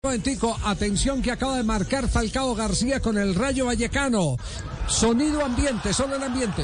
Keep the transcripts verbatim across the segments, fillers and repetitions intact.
Momentico, atención que acaba de marcar Falcao García con el Rayo Vallecano. Sonido ambiente, solo el ambiente.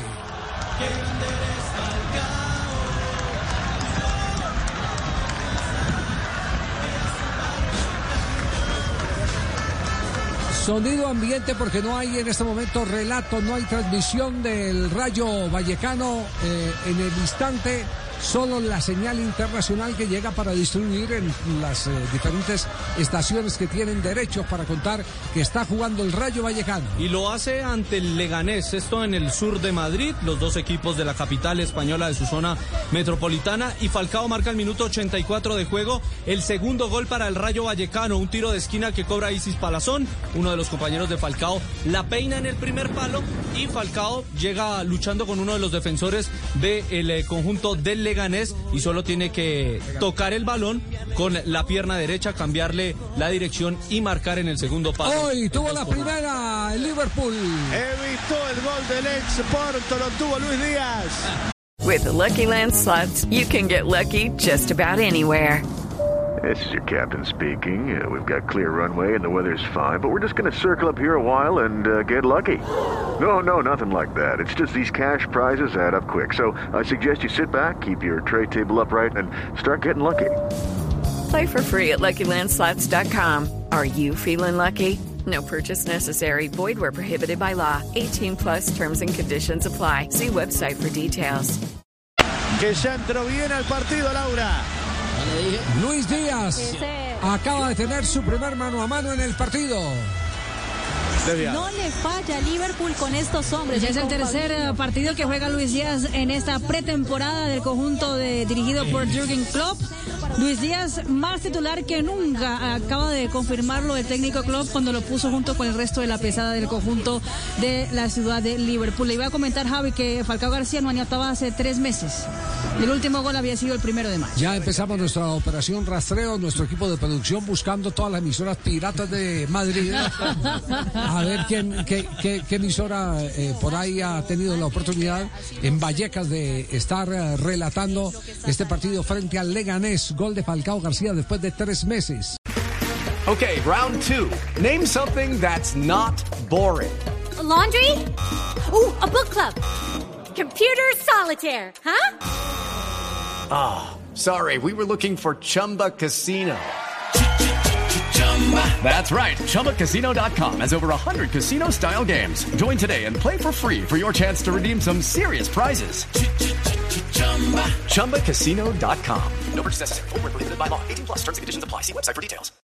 Sonido ambiente porque no hay en este momento relato, no hay transmisión del Rayo Vallecano eh, en el instante. Solo la señal internacional que llega para distribuir en las eh, diferentes estaciones que tienen derechos para contar que está jugando el Rayo Vallecano. Y lo hace ante el Leganés, esto en el sur de Madrid, los dos equipos de la capital española de su zona metropolitana. Y Falcao marca el minuto ochenta y cuatro de juego, el segundo gol para el Rayo Vallecano, un tiro de esquina que cobra Isis Palazón, uno de los compañeros de Falcao, la peina en el primer palo y Falcao llega luchando con uno de los defensores del eh, conjunto del Leganés y solo tiene que tocar el balón con la pierna derecha, cambiarle la dirección y marcar en el segundo palo. Hoy tuvo la primera el Liverpool. He visto el gol del ex Porto, lo tuvo Luis Díaz. With the Lucky Land Slots, you can get lucky just about anywhere. This is your captain speaking. Uh, we've got clear runway and the weather's fine, but we're just going to circle up here a while and uh, get lucky. No, no, nothing like that. It's just these cash prizes add up quick. So I suggest you sit back, keep your tray table upright, and start getting lucky. Play for free at Lucky Land Slots dot com. Are you feeling lucky? No purchase necessary. Void where prohibited by law. eighteen plus terms and conditions apply. See website for details. Que ya entró bien al partido, Laura. Luis Díaz acaba de tener su primer mano a mano en el partido. No le falla Liverpool con estos hombres. Ya es el tercer partido que juega Luis Díaz en esta pretemporada del conjunto de, dirigido por Jürgen Klopp. Luis Díaz más titular que nunca, acaba de confirmarlo el técnico Klopp cuando lo puso junto con el resto de la pesada del conjunto de la ciudad de Liverpool. Le iba a comentar, Javi, que Falcao García no anotaba hace tres meses. El último gol había sido el primero de mayo. Ya empezamos nuestra operación rastreo, nuestro equipo de producción buscando todas las emisoras piratas de Madrid. A ver quién, qué, qué, qué emisora eh, por ahí ha tenido la oportunidad en Vallecas de estar eh, relatando este partido frente al Leganés. Gol de Falcao García después de tres meses. Okay, round two. Name something that's not boring. A laundry? Ooh, a book club. Computer solitaire, huh? Ah, oh, sorry, we were looking for Chumba Casino. That's right, Chumba Casino dot com has over one hundred casino-style games. Join today and play for free for your chance to redeem some serious prizes. Chumba Casino dot com. No purchase necessary. Void where prohibited by law. eighteen plus terms and conditions apply. See website for details.